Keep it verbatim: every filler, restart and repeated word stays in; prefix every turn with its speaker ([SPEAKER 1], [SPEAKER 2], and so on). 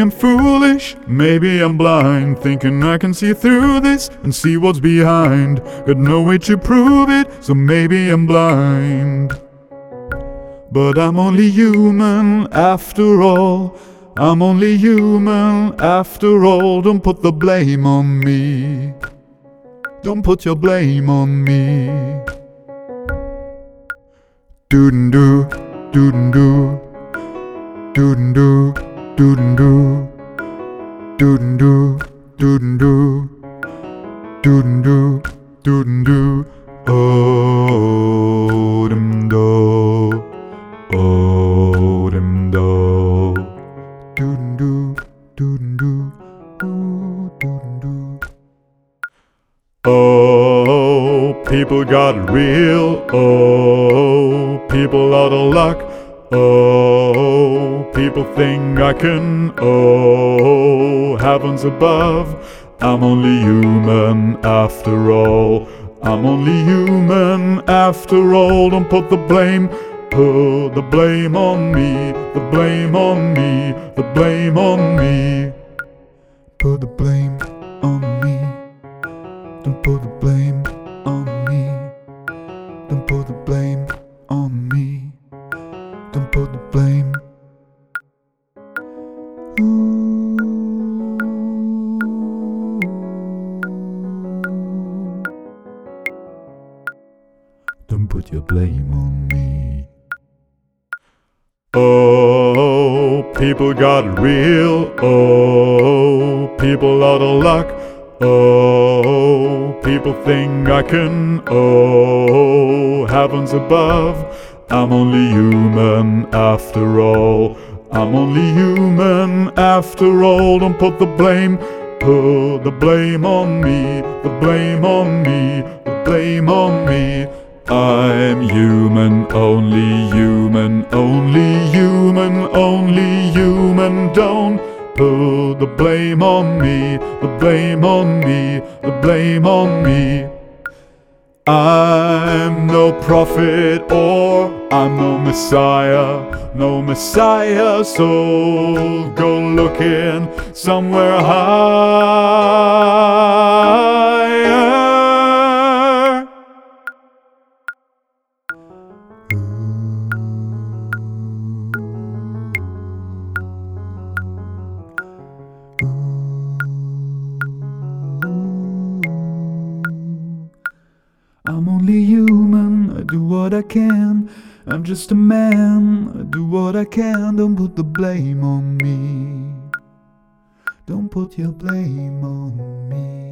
[SPEAKER 1] I'm foolish, maybe I'm blind, thinking I can see through this and see what's behind. Got no way to prove it, so maybe I'm blind. But I'm only human after all. I'm only human after all. Don't put the blame on me. Don't put your blame on me. Doo-doo, doo-doo, doo-doo, doo-doo, doo-doo, doo-doo, doo-doo, doo-doo. Oh, dem do, oh, dem do, doo-doo, doo-doo, oh, doo-doo. Oh, people got real. Oh, people out of luck. Oh, people think I can. Oh, heavens above. I'm only human after all. I'm only human after all. Don't put the blame, put the blame on me. The blame on me, the blame on me. Put the blame on me. Don't put the blame on me. Don't put the blame on me. Don't put the blame. Ooh. Don't put your blame on me. Oh, people got real. Oh, people out of luck. Oh, people think I can. Oh, heavens above. I'm only human after all. I'm only human after all. Don't put the blame, put the blame on me. The blame on me, the blame on me. I'm human, only human, only human, only human. Don't put the blame on me, the blame on me, the blame on me. I'm no prophet or I'm no messiah, no messiah, so go looking somewhere higher. I'm only human, I do what I can. I'm just a man, I do what I can. Don't put the blame on me. Don't put your blame on me.